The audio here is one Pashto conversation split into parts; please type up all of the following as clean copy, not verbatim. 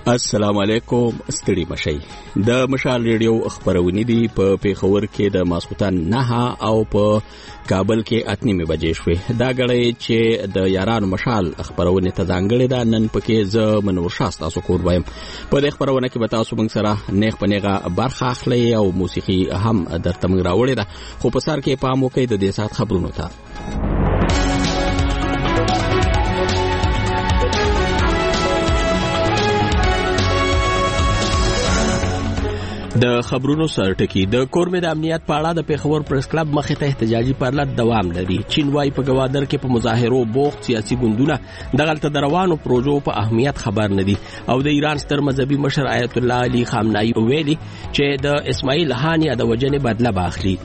السلام علیکم. ستړي مشي. د مشال ریډیو خبرونه دي په پیښور کې د ماسختن 9 او په کابل کې 8 بجې شوې. دا غړې چې د یارانو مشال خبرونه ته ځانګړې ده. نن پکې ز منور شاست تاسو کور وایم. په دې خبرونه کې به تاسو موږ سره نیغ په نیغه برخه اخلي او موسیقي هم درته موږ راوړې ده. خو په سر کې پام وکړئ د دې سات خبرونو ته. د خبرونو سرټکی د کورمې د امنیت په اړه د پیښور پریس کلب مخې ته احتجاجي پرلط دوام لري. چین وايي په گوادر کې په مظاهرو بوخت سیاسي ګوندونه دغلته د روانو پروژو په اهمیت خبر نه دي او د ایران ستر مذهبي مشر آیت الله علي خامنه‌ای ویلي چې د اسماعیل هاني د وجنې بدله باخلي.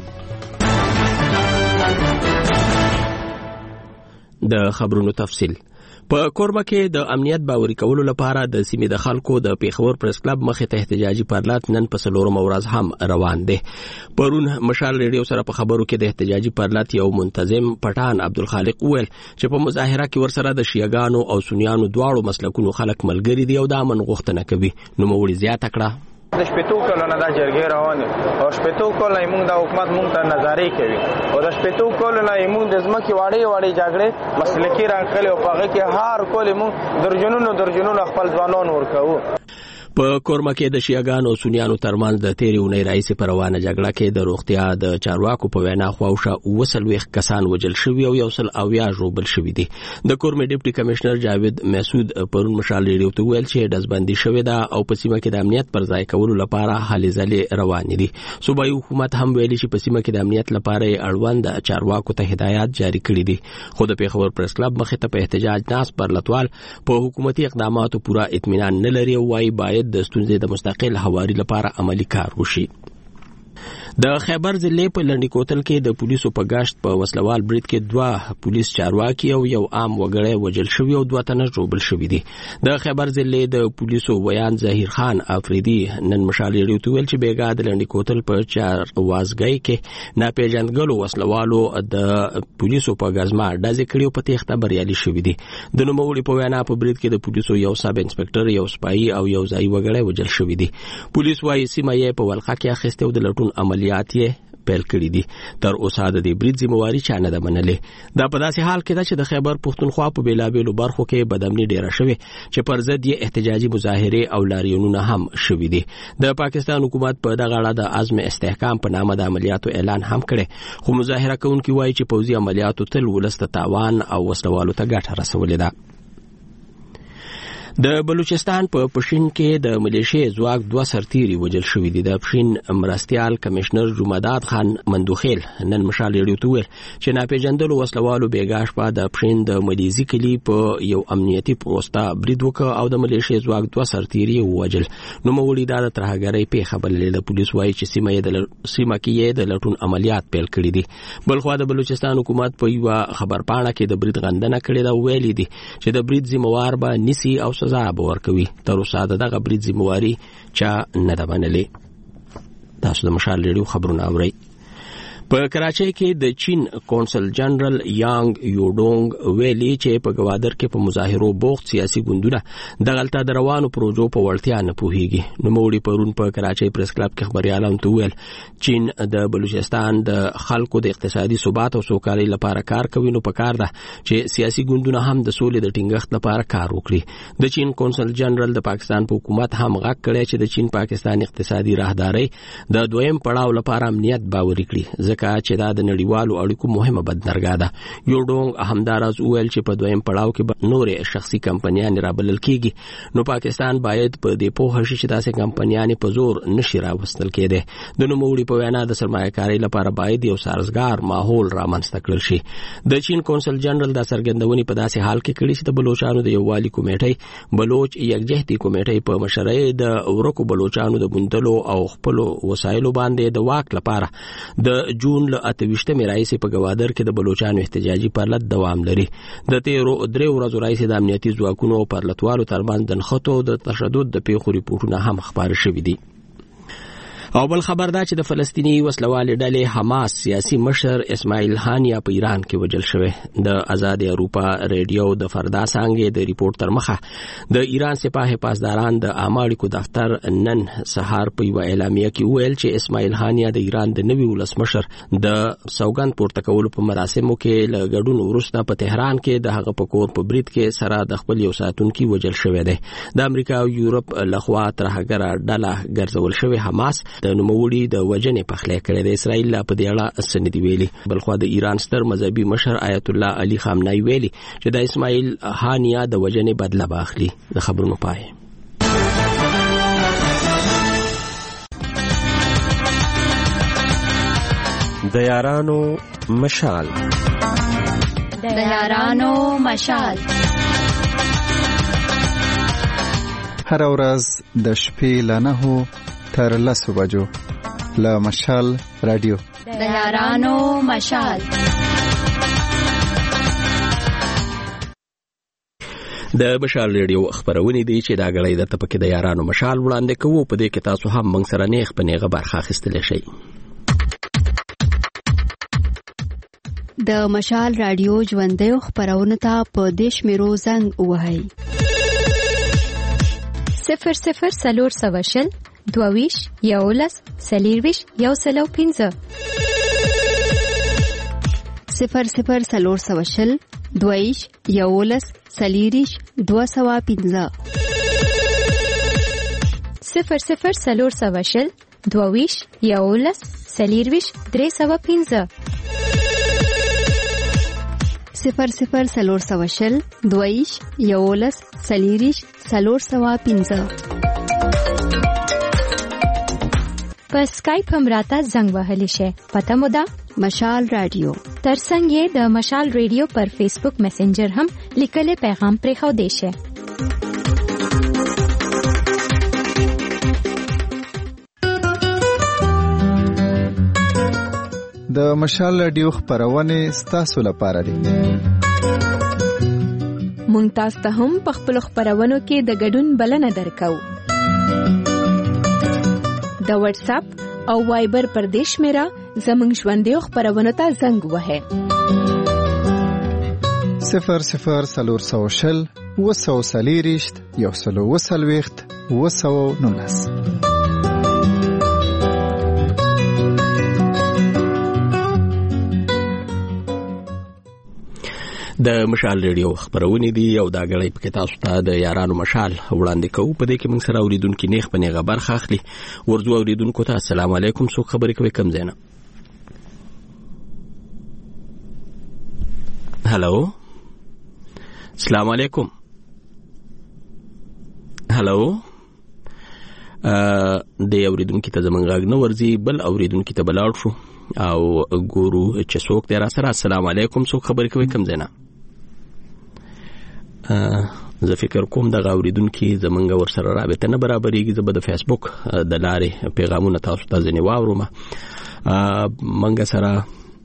د خبرونو تفصیل په کوربه کې د امنیت باوري کولو لپاره د سیمې د خلکو د پیښور پریس کلب مخې ته احتجاجي پرلط نن په 4 ورځ هم روان دي. پرون مشال ریډیو سره په خبرو کې د احتجاجي پرلط یو منتظم پټان عبدالخالق ویل چې په مظاهره کې ورسره د شیعاګانو او سنیانو دواړو مسلکونو خلک ملګري دي او د امن غوښتنه کوي. نو موري زیاته کړه د شپېتو کلونو د جرګې روان او شپېتو کلونو موږ د حکومت موږ ته نظاري کوي او د شپېتو کلونو موږ د ځمکې واړې جګړې مسلکي راغلي او هغه کې هر کول موږ درجنونو خپل ځوانان ورکوو. په کورما کې د شیعاګانو او سنیانو ترمنځ د تیرې اونۍ راهیسې په روانه جګړه کې د روغتیا د چارواکو په وینا خواوشا 200 کسان وژل شوي او 100 ژوبل شوي دي. د کورمې ډیپټي کمشنر جاوید مسعود پرون مشال ریډیو ته ویل چې دزبندي شوې ده او په سیمه کې د امنیت پر ځای کولو لپاره هلې ځلې روانې دي. صوبایي حکومت هم ویلي چې په سیمه کې د امنیت لپاره اړوند چارواکو ته هدایات جاری کړي دي. خو د پیښور پریس کلب مخې ته په احتجاج ناس پرلطوال په حکومتي اقداماتو پورا اطمینان نه لري او وايي باید د ستونزې د مستقل حواري لپاره عملی کار وشي. د خیبر ضلع په لنډی کوتل کې د پولیسو په گشت په وسلوال برید کې 2 پولیس چارواکي او یو عام وګړی وژل شوی او 2 تنه ژوبل شوی دي. د خیبر ضلع د پولیسو ویان ظهیر خان افریدي نن مشال ریډیو ته ویل چې بیګا د لنډی کوتل په چاروازګۍ کې ناپېژندګلو وسلوالو د پولیسو په غزما ډزې کړې او په تېښته بریالي شوي دي. د نوموړي په وینا په برید کې د پولیسو یو سب انسپکټر یو سپایي او یو ځای وګړی وژل شوی دي. پولیس وايي سیمه یې په ولخه کې اخیسته او د لټون عملیات یې پیل کړی دي. تر اوسه د دې برید ذمہواری چا نه ده منلې. دا په داسې حال کې ده چې د خیبر پښتونخوا په بیلابېلو برخو کې بدامني ډیره شوې چې پر ضد یې احتجاجي مظاهره او لاریونونه هم شوي دي. د پاکستان حکومت په دغه اړه د عزم استحکام په نامه د عملیاتو اعلان هم کړي خو مظاهره کوونکي وایي چې پوځي عملیاتو تل ولسته تاوان او وسلوالو ته ګټه رسولې ده. د بلوچستان په پښین کې د ملیشیا ځواک 2 سرتیري وژل شوي دي. د پښین مرستيال کمشنر جمعداد خان مندوخیل نن مشال ریډیو ته ویل چې ناپېژندلو وسلوالو بیګاش په د پښین د ملیزي کلی په یو امنیتي پوسټه برید وکړ او د ملیشیا ځواک 2 سرتیري وژل. نو مولوی دا د ترهګرۍ پیښه بللې. د پولیس وايي چې سیمه کې د لټون عملیات پیل کړي دي. بلخو د بلوچستان حکومت په یو خبرپاڼه کې د برید غندنه کړې ده. ویلي دي چې د برید ذمہوار به نسی او سزا به ورکوي. تر اوسه دغه برید ذمہواری چا نه ده منلې. تاسو د مشال ریډیو خبرونه اورئ. په کراچۍ کې د چین کونسل جنرال یانګ یوډونګ ویلي چې په گوادر کې په مظاهرو بوخت سیاسي ګوندونه دغلته د روانو پروژو په وړتیا نه پوهیږي. نو موري پرون په کراچۍ پریس کلب کې خبريالانو ته ویل چین د بلوچستان د خلکو د اقتصادي ثبات او سوکالۍ لپاره کار کوي. نو په کار ده چې سیاسي ګوندونه هم د سولې د ټینګښت لپاره کار وکړي. د چین کونسل جنرال د پاکستان په حکومت هم غږ کړی چې د چین پاکستان اقتصادي راهداري د دویم پړاو لپاره امنیت باوري کړي چې دا د نړیوالو اړیکو مهمه بدنرګا ده. یوډونګ همداراز ویل چې په دویم پړاو کې نورې شخصي کمپنیانې رابلل کیږي. نو پاکستان باید په دې پوهه شي چې داسې کمپنیانې په زور نشي راوستل کېدی. د نوموړي په وینا د سرمایه‌کارۍ لپاره باید یو سازګار ماحول رامنځته کړل شي. د چین کونسل جنرال دا څرګندونې په داسې حال کې کړې چې د بلوچستان د یووالي کمیټې بلوچ یکجهتي کمیټې په مشرۍ د ورکو بلوچستان د بندلو او خپل وسایلو باندې د واک لپاره د جون له 28 راځي په گوادر کې د بلوچستان احتجاجي پرلط دوام لري. د 3 ورځې راځي د امنیتي ځواکونو او پرلطوالو ترمنځ د نښتو د تشدد د پیښو ریپورتونه هم خبر شوي دي. او بل خبر دا چې د فلسطینی وسلوال ډلې حماس سیاسي مشر اسماعیل هانیه په ایران کې وژل شوی. د آزاد اروپا ریډیو د فردا څنګه د ریپورت تر مخه د ایران سپاه پاسداران د عامه اړیکو دفتر نن سهار په یو اعلامیه کې ویل چې اسماعیل هانیه د ایران د نوي ولسمشر د سوګند پورته کولو په مراسمو کې له ګډون وروسته په تهران کې د هغه په کور په برید کې سره د خپل یو ساتونکي وژل شوی دی. د امریکا او یورپ لخوا ترهګره ډله ګرځول شوی حماس د نوموړي د وجنې پخلی کړی دی. اسرائیل په دې اړه څه نه دی ویلي. بلخوا د ایران ستر مذهبي مشر آیت الله علي خامنه‌ای ویلي چې د اسماعیل هانیه د وجنې بدله باخلي. د خبرونو پای. د یارانو مشال. د یارانو مشال هر ورځ د شپې له 9 تر 10 بجو له مشال رادیو. د یارانو مشال. د مشال ریډیو خبرونه دي چې دا غړي د تپکې د یارانو مشال وړاندې کوو. په دې کې تاسو هم موږ سره نیغ په نیغه برخه اخیستلی شئ. د مشال رادیو ژوندۍ خبرونه ته په دیش میرو زنګ وهي 00 سلور سوشل دوویش یولس سلیرویش یو سلو 15 00 سلور سوشل دوویش یولس سلیریش 215 00 سلور سوشل دوویش یولس سلیرویش 315 00 سلور سوشل دویش یولس سلیریش 315 په سکایپ هم راته زنګ وهلی شي. پته مو ده مشال رادیو. ترڅنګ یې د مشال رادیو پر فیسبوک میسنجر هم لیکل پیغام پرې خو دی شي. د مشال رادیو خبرونه ستاسو لپاره دي. مونږ تاسو ته هم په خپل خبرونو کې د ګډون بلنه درکو. د واتس اپ او وایبر پر دیش میرا زمنګ ژوندۍ خبرونه ته زنګ وهه 00 سلور سوشل وسو سلیریشت یو سلو وسلويخت وسو نونس. د مشال ریډیو خبرونه دي او دا غړي په تاسو ته د یارانو مشال وړاندې کوو. په دې کې موږ سره اوریدونکو نیغ په نیغه برخه اخلي. ورځو اوریدونکو ته السلام علیکم. څوک خبرې کوي کم زینه؟ هالو السلام علیکم. هالو د اوریدونکو ته زمونږ غږ نه ورځي بل اوریدونکو ته بلاړ شو او ګورو چې څوک دی را سره. السلام علیکم. څوک خبرې کوي کم زینه؟ زه فکر کوم د اوریدونکو زمونږ ور سره رابطه نه برابرېږي. زه به د فیسبوک د لارې پیغامونه تاسو ته ځنې واورم. منګه سره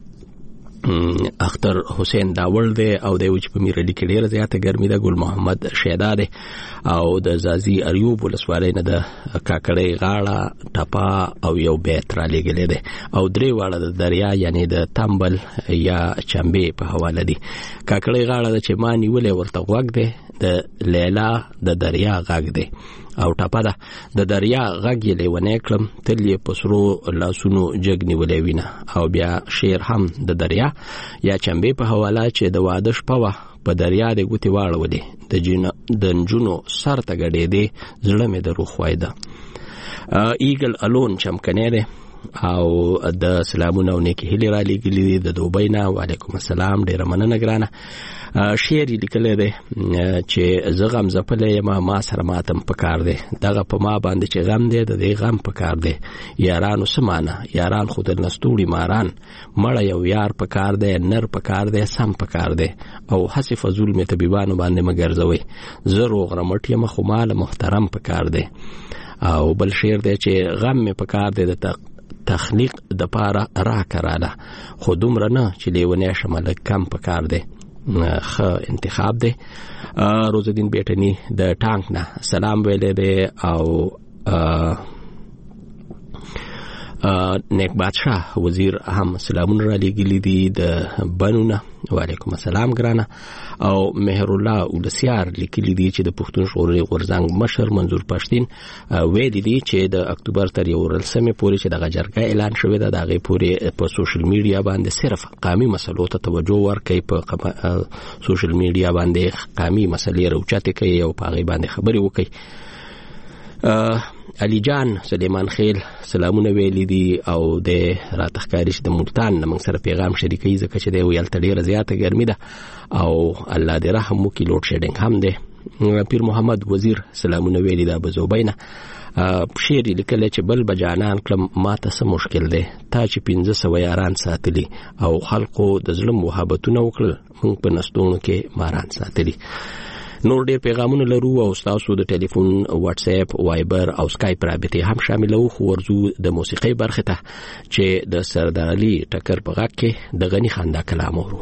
اختر حسین داول دی او د وچ په میرلی کې ډیره زیاته ګرمي ده. ګل محمد شیدا دی او د زازي اریوب ولسوالۍ نه د کاکړې غاړه ټپا او یو بیت را لګلې ده او درې واړه د دریا یعنی د تمبل یا چمبې په حواله دي. کاکړې غاړه د چمانی ولې ورته غوږ دی، د لیلا د دریا غږ دی او ټپا ده د دریا غږ یې لیونی کړم تل یې په سرو لاسونو جګ نیولې وینه. او بیا شعر هم د دریا یا چمبې په حواله چې د واده شپه وه په دریا د ګوتې واړولې د نجونو سر ته ګډېدې زړه مې د روح وایده. ایګل الون چمکنی دی او د سلامونه او نیکی هیلې را لېږلي د دوبۍ نه. وعلیکم السلام. ډېره مننه ګرانه. شعر یې لیکلی دی چې زه غم ځپلی یم ما سره ماتم پکار دی، دغه په ما باندې چې غم دی د دې غم پکار دی. یارانو څه مانه یاران خو در نستوړي ماران، مړه یو یار پکار دی نر پکار دی سم پکار دی او هسې فضول مې طبیبانو باندې مه ګرځوئ. زه روغ رمټ یم خو مال محترم پکار دی. او بل شعر دی چې غم مې پکار دی د تخلیق د پاره را کراله خو دومره نه چې لیونی شمه لږ کم پکار دی. ښه انتخاب دی. روز الدین بیٹنی د ټانک نه سلام ویلی دی او نیک بادشاہ وزیر هم سلامونه را لګیلي دي د بنونه. وعلیکم السلام ګرانه. او مهر الله ولسیار لیکلي دي چې د پښتون شوري غورځنګ مشر منظور پښتين ویلي دي چې د اکتوبر تر 11 پورې چې د جرګه اعلان شوی دی دغه پورې په سوشل میډیا باندې صرف قومي مسلو ته توجه ورکړي، په سوشل میډیا باندې قومي مسلې راوچته کوي او په غي باندې خبري وکړي. علي جان سلیمان خیل سلامونه ویلي دي او د راتخکاریش د ملتان موږ سره پیغام شریکي ځکه چې د ویل تډیره زیاته ګرمي ده او الله دې رحم وکړي. لوډ شیډینګ هم ده. پیر محمد وزیر سلامونه ویلي ده بزوبینه. شعر لیکل چې بل بجانان کلم ماته سم مشکل ده تا چې 1500 یاران ساتلی او خلکو د ظلم وهابتونه وکړل موږ په نستونو کې ماران ساتلی. نور ډیر پیغامونه لرو او تاسو د ټلیفون، واتس اپ، وایبر او سکایپ رابطه هم شاملو. خو ورزو د موسیقي برخه ته چې د سردار علي ټکر په غاک کې د غنی خندا کلام ورو.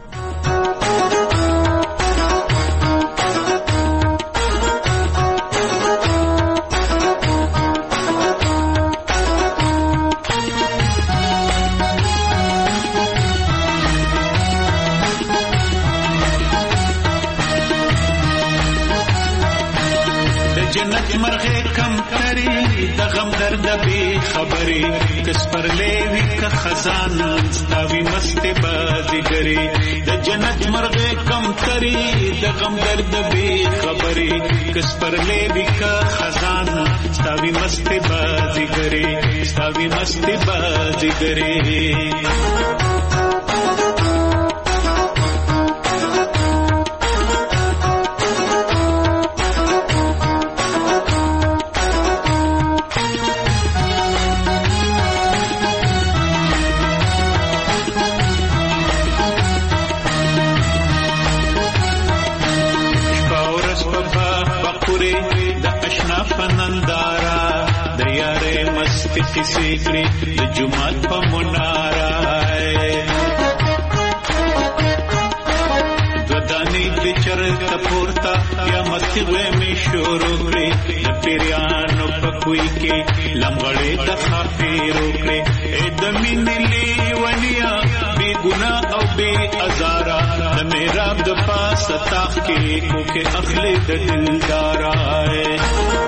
جنت مرغه کم کری د غم درد به خبري کس پر لیوی کا خزان ستاوی مست بازیګری د جنت مرغه کم کری د غم درد به خبري کس پر لیوی کا خزان ستاوی مست بازیګری ستاوی مست بازیګری. کسی کړي د جمعات په مناره ددانی د چرته پورتا یا مستوي می شروع کړي د پیرانو په کوی کې لمغړې د خافیرو کړي د مینلي ونیا بی ګناه او بی ازارا د میراب د پاس تاخ کې کو کې اخلي د دلدارای.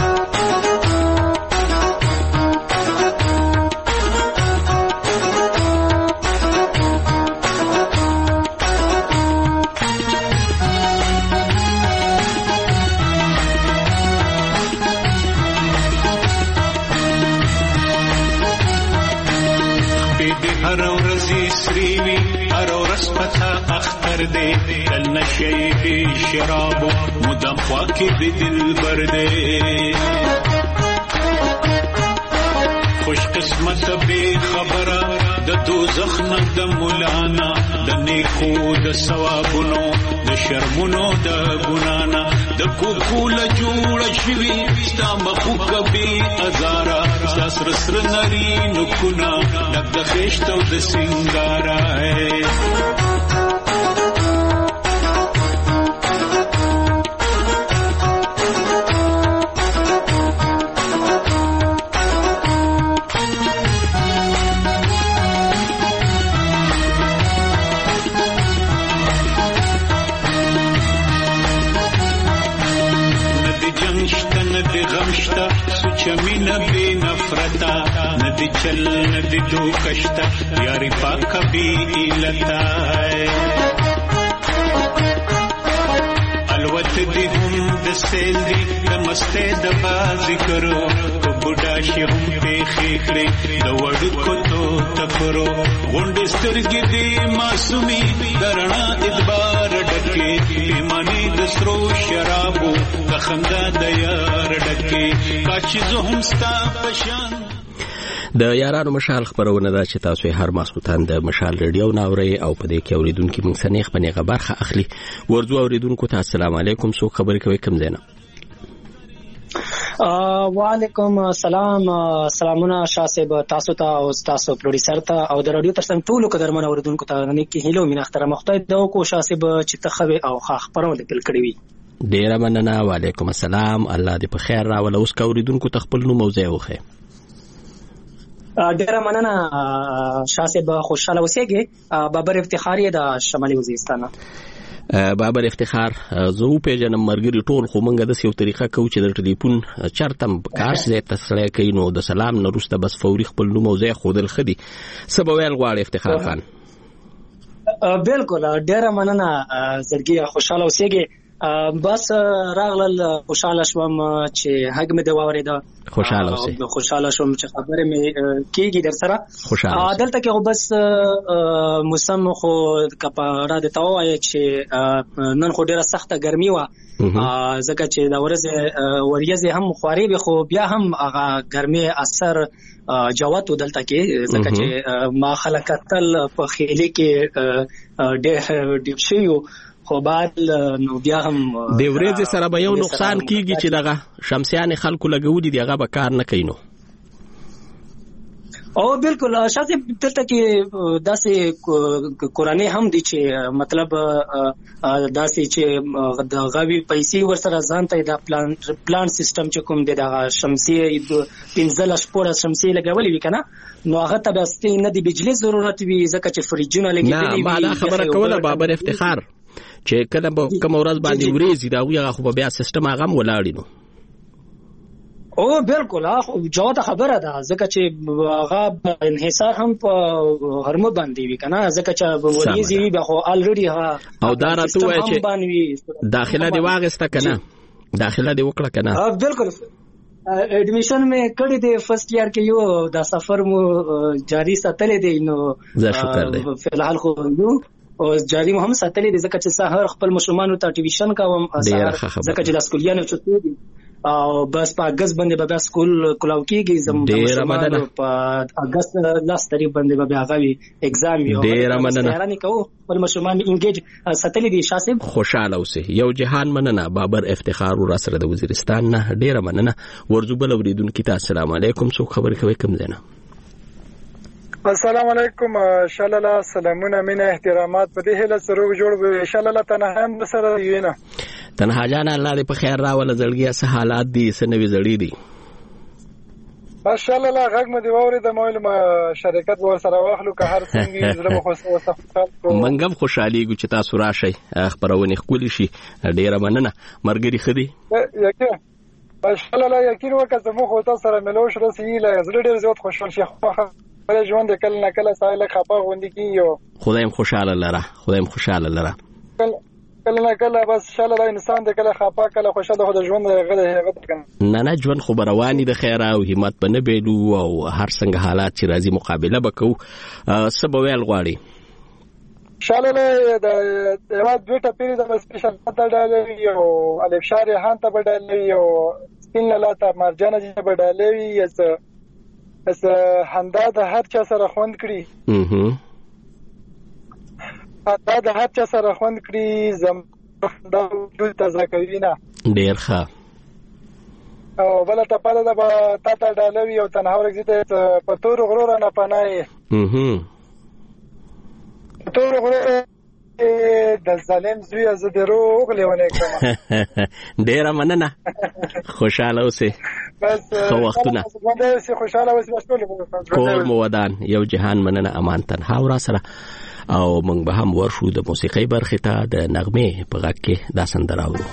هر ورځي سریوي هر ورځ پتا اختر دې کل نشي به شراب مدام خواکي به دلبر دې خوش قسمت به خبره د دوزخ نه د مولانا د نیکو د ثوابونو د شرمونو د ګنانا د کوکول جوړ شوی ستا مخو کبي ازارا سر سر نری نکنا د خېشتو د سنگارای. غمشتا سوچمینا بے نفرتا ندی چل ندی دو کشتا یاری پاکا بی ایلتا الوت دی هم دستیل دی دمستے دبازی کرو تو بڑاشی هم پیخی کری دوڑو کتو تکرو غنڈسترگی دی معصومی درنا ادبار ڈکی پیمانی دسرو شرابو دخندا دیار ڈکی کاچیزو هم ستا پشان. د یارانو مشال خبرونه ده چې تاسو هر ماسوتان د مشال ریډیو ناوري او په دې کې اوریدونکو موږ سنیخ پنیغه برخه اخلي. ورځو اوریدونکو ته السلام علیکم. سو خبرې کوي کوم زینا؟ وعلیکم السلام. سلامونه شاسب تاسو ته او تاسو پروډوسر ته او د رادیو ترڅنګ ټولو قدرمن اوریدونکو ته نیکی هیلو مینه اختر مخته دو کو شاسب چې تخوي او خبرونه لیکل کړی وي. ډیر مننه. وعلیکم السلام. الله دې په خیر راول. اوس کا اوریدونکو ته خپل نوم موضوع وخه. ډیره مننه شاسب خوشاله اوسېږي. بابر افتخار د شمالي وزیرستان. بابر افتخار زه پیژنم مرګري ټول خو مونږ د یو طریقه کو چې د ټلیفون چرتم کار زه تسلیه کینو د سلام نه وروسته بس فوري خپل نوم او ځای خودل خدي سبویل غواړي افتخار خان. بالکل ډیره مننه زړګي خوشاله اوسېږي. بس راغلل خوشاله شوم چې هغه مې د واورېده. خوشاله شوم چې خبره مې کیږي در سره. عدالت کې بس موسم خو کپاره د توای چې نن خو ډیره سخته ګرمي و ځکه چې د ورځې وریځې هم خواري به خو بیا هم هغه ګرمي اثر جوات دلته کې ځکه چې ما خلقتل په خېلې کې ډېر شيو خو بعد نو بیا هم د ورځې سره به یو نقصان کیږي چې دغه شمسیان خلکو لګولي دی هغه به کار نه کوي. نو او بالکل شاته دلته کې داسې قرآني هم دي چې مطلب داسې چې د غوي پیسې ورسره ځان ته د پلان سیستم چې کوم دی د شمسي 15 شپوره شمسي لګولې وی کنه نو هغه ته بس نه د بجلی ضرورت وي ځکه چې فریجونه لګېدلي وي. نه ما دا خبره کوله بابر افتخار چې کله به کوم ورځ باندې ورېږي دا هغه خو بیا سیستم هغه ولاړی. نو او بالکل جواب خبره ده ځکه چې هغه انحصار هم په هرمو باندې وی کنه ځکه چې ورېږي وي خو الریډي ها او دا راته وایي چې داخله دی واغسته کنه داخله دی وکړه کنه. بالکل اډمیشن مې کړی دی فرست ایئر کې یو دا سفر مو جاری ساتلې دی. نو شکر دی فلحال خو او جاری مو هم ساتلې دي ځکه چې سحر خپل مشرومانو ته ټیویشن کوم ځکه چې د سکولیانو چتو دي او بس په اگست باندې به سکول کلاو کېږي زموږ په اگست لاس تاریخ باندې به هغه ایگزام یو ډیر مننه یارانه کوو خپل مشرومان انګیج ساتلې دي. شاسب خوشاله اوسه یو جهان مننه. بابر افتخار ور سره د وزیرستان نه ډیر مننه. ورزوبل اوریدونکو ته السلام علیکم. څوک خبر کوي کوم زنه؟ السلام علیکم. شالله سلامونه مینه احترامات په دې هله سره جوړ به شالله تنها هم سره وینه تنها جان الله دې په خیر راول زړګیا سه حالات دي سنوي زړی دي ماشاءالله غږ مې دی ووري د معلومه شرکت ور سره واخلو که هر څنګه زړه مخ وسه منګم خوشالي ګو چې تاسو راشي خبرونه خولي شي ډیره مننه مرګري خدي یکه ماشاءالله یقین وکړه مخ تاسو سره ملوش رسیله زړه ډیر زیات خوشحال شي خپل ژوند کله نه کله سایله خپه غوندي کیو. خدایم خوشاله لره کله نه کله بس شاله انسان د کله خپه کله خوشاله خو د ژوند غږ کنه نه ژوند خو رواني د خیر او همت په نه بیلو او هر څنګه حالات چې راځي مقابله وکړو. سبویل غواړي شاله د یو دوه پیری د سپیشل پټاله یو الف شاری هان ته بدلې یو سپین لاته مرجانه چې بدلې یس اس هندا د هر چا سره خوند کړی دا د هر چا سره خوند کړی زم دا ټول تازه کوي نه ډیر ښه او بل ته پاله د تا ته ډالوي او تنها ورګزیته په تور غرور نه پناه تور غرور د ظالم زوی از درو غلېونه کوم ډیر مننه خوشاله اوسه بس خو وختونه خوشاله اوسه کور مو ودان یو جهان مننه امان تنها ور سره او موږ به هم ورشو د موسیقي برخه ته د نغمه په غږ کې دا سندره اورو.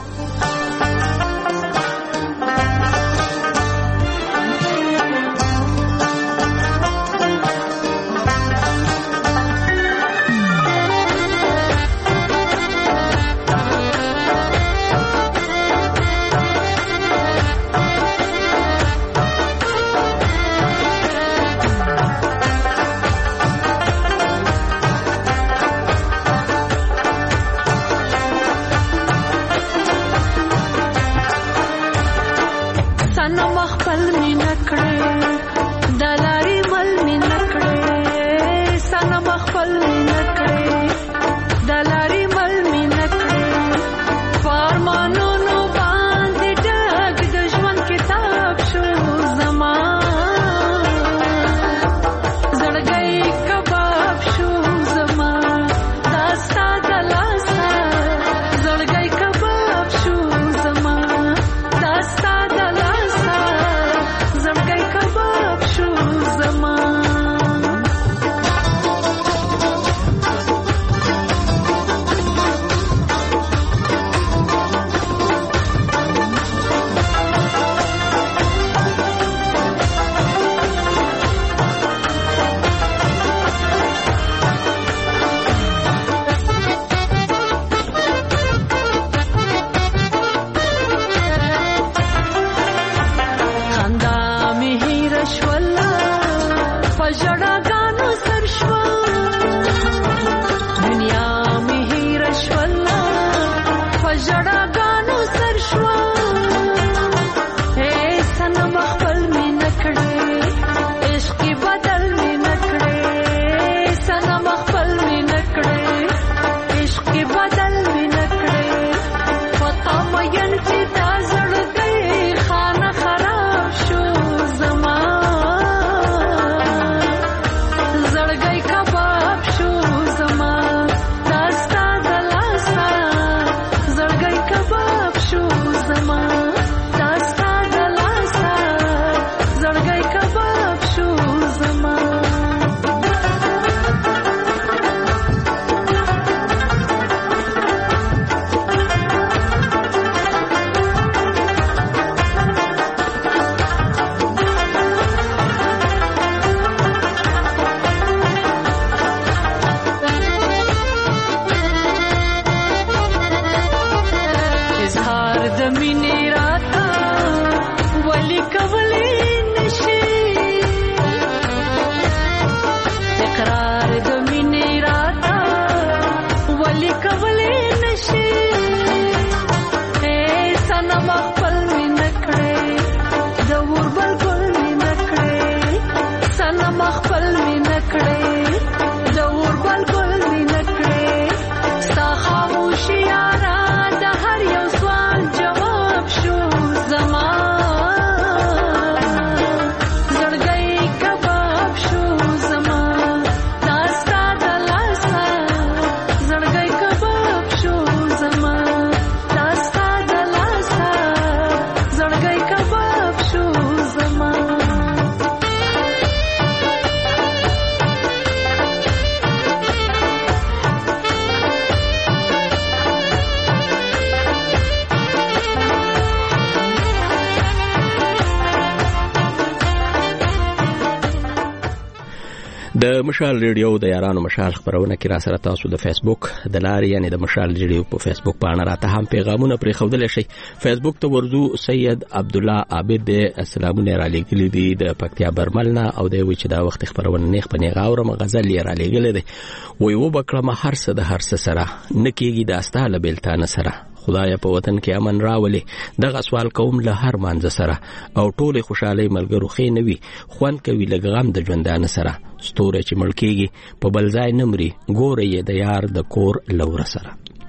د مشال ریډیو د یارانو مشال خبرونه کې را سره تاسو د فیسبوک د لارې یعنی د مشال ریډیو په فیسبوک باندې راته هم پیغامونه پرې خوندل شي. فیسبوک ته ورزو سید عبد الله عابد السلامونه را لګلې دي د پکتیا برملنا او د وی چې دا وخت خبرونه نیخ په نیغه اورم غزل یې را لګلې دي. وی و بکړه هر څه د هر څه سره نکېږي داسته لبلتانه سره خدای په وطن کې امن راولي. دغه سوال کوم له هر مانځ سره او ټول خوشاله ملګرو خې نوي خوان کوي لګغم د ژوندانه سره ستوره چې ملکيږي په بلځای نمرې ګوره یې د یار د کور لور سره.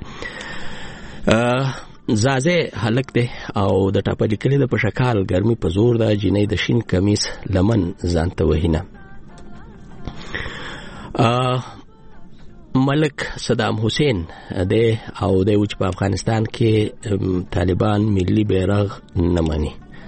زازه هلک ده او د ټاپلي کلی د پشکال ګرمي په زور ده جنې د شین کمیس لمن ځانته وهینه. ملک صدام حسین ده او د وچ په افغانستان کې طالبان ملي بیرغ نه مني.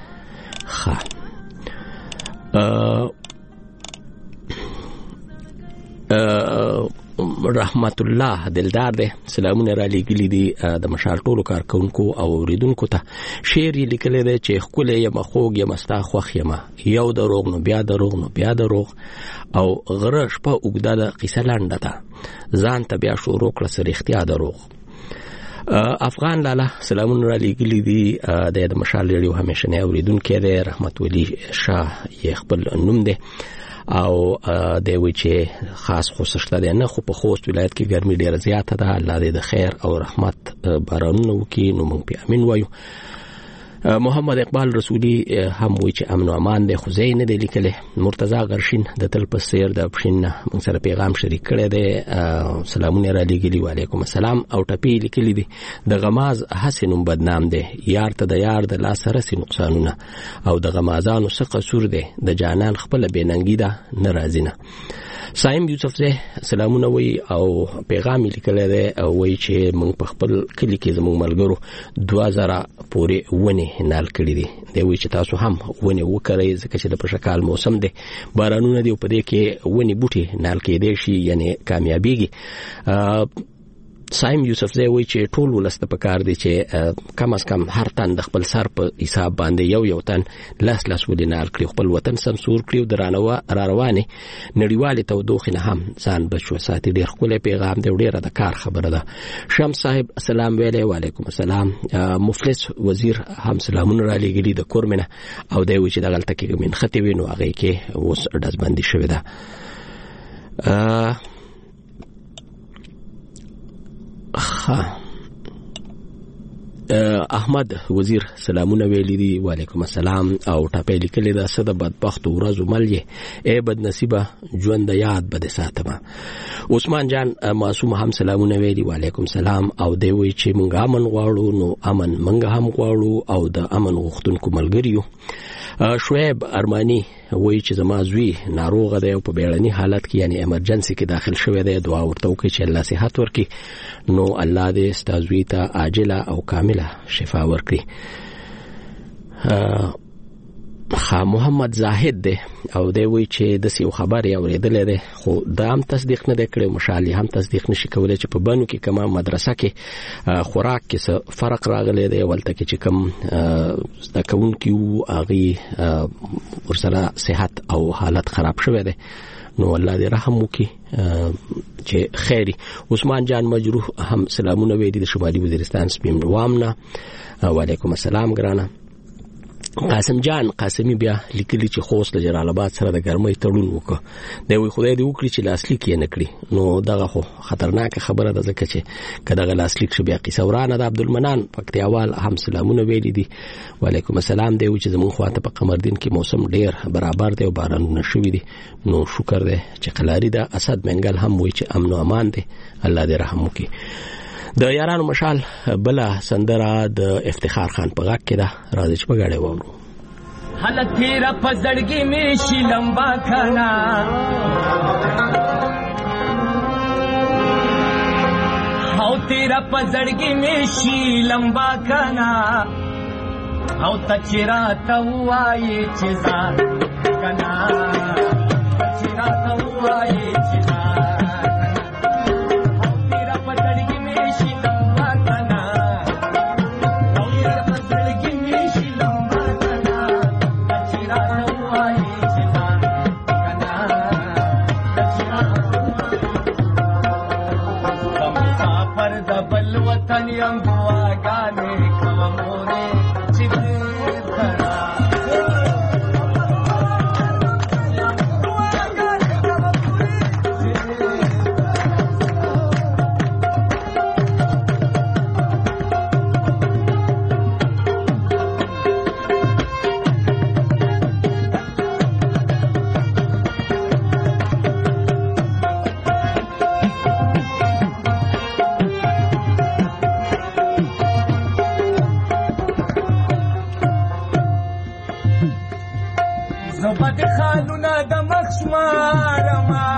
رحمت الله دلدار ده سلامونه را لګلی دي د مشال ټولو کارکونکو او اوریدونکو ته. شعر یې لیکلی دی چې ښکلی یم خوږ یم ستا خوښ یم یو دروغ نو بیا دروغ نو بیا دروغ او غره شپه اوږده ده قیصه لنډه ده ځان ته بیا شروع کړه څه رښتیا دروغ. افغان لاله سلامونه را لګلی دي د مشال ریډیو همیشنی اوریدونکی دی. رحمت ولی شاه یې خپل نوم دی او د وی چې خاص خصوصیت لري نه خو په خوست ولایت کې ګرمي ډیره زیاته ده. الله دې د خیر او رحمت بارانونه وکړي نو موږ په امین وایو. محمد اقبال رسولی هم وی چې امن او امان دی خو زه نه دی لیکلی. مرتضی غرشین د تل په سیر د پښین موږ سره پیغام شریک کړی دی. سلامونه را لګلی وعلیکم السلام او ټپی لیکلی دی د غماز حسنم بدنام دی یار ته د یار د لاس راسي نقصانونه او د غمازانو څخه قصور دی د جانان خپل بیننګی ده ناراضینه. سایم یوسف زه سلامونه وی او پیغام لیکلی دی او وی چې موږ په خپل کلی کې زموږ ملګرو 2000 پورې ونی نال کړی دي. دی وی چې تاسو هم ونی وکړئ ځکه چې د پشکال موسم دی بارانونه دی په دې کې ونی بوټي نال کې دی شي یعنی کامیابیږي. سایم یوسف زه وی چې ټول ولست په کار دي چې کم از کم هر تن د خپل سر په حساب باندې یو تن لاس ولینال کړي خپل وطن سمسور کړي درانه را روانه نړیواله تودوخه نه هم ځان بچو ساتي. ډیر خپل پیغام دی ډیره د کار خبره ده. شمس صاحب سلام ویلې وعلیکم السلام. مفلس وزیر هم سلامونه را لګلی د کورمنه او دی وی چې د غلطه کې من خطي وینو هغه کې اوس دزبندي شوی ده. احمد وزیر سلامونه ویلي دي وعلیکم السلام او ټاپې لیکلي ده صد بدبخت ورځ ملې ای بد نصیبه ژوند یاد بد ساتمه. عثمان جان معصوم هم سلامونه ویلي وعلیکم السلام او دی وی چې مونږ امن غواړو نو امن مونږ هم غواړو او د امن غوښتونکو ملګریو. شعیب ارمانی وی چې زما زوی ناروغه دی او په بیړني حالت کې یعنی امرجنسي کې داخل شوی دی. دعا ورته وکړئ چې الله صحت ورکړي نو الله دې ستاسو ته عاجله او کامله شفا ورکړي. محمد زاهد دی او دی وی چې د سیو خبر اوریدل دی خو دا هم تصدیق نه دی کړی. مشالي هم تصدیق نشي کولای چې په بانو کې کومه مدرسه کې خوراک کې فرق راغلی دی ولته کې چې کوم د کون کې اغي ورسره صحت او حالت خراب شوه دی نو الله دې رحم وکړي چې خیری. عثمان جان مجروح هم سلامونه ویلي د شمالي وزیرستان سپیم وامنا وعلیکم السلام ګرانه. قاسم جان قاسمی بیا لیکلی چې خوست له جلال آباد سره د ګرمۍ تړون وکړ. دی وی خدای دې وکړي چې لاسلیک یې نه کړي نو دغه خو خطرناک خبره ده ځکه چې کله لاسلیک شي بیا قصه ورانه. د عبدالمنان پکتیاوال هم سلامونه ویلي دي وعلیکم السلام. دی چې زموږ خواته په قمردین کې موسم ډیر برابر دی او بارانونه شوي دي نو شکر دی چې قلاری ده. اسد منګل هم وی چې امن او امان دی الله دې رحم وکړي. د یارانو مشال بلا سندره د افتخار خان په غاک کې ده راځي چې په غاړه وورو. حالت تیرا پزړګي می شي لمبا کنا او تیرا پزړګي می شي لمبا کنا او تچرا توای چې ځان کنا تچرا توای چې وطن یم دعاګانې کوم مورې چې ډېر کړه زبد خانونه د مخ شمارما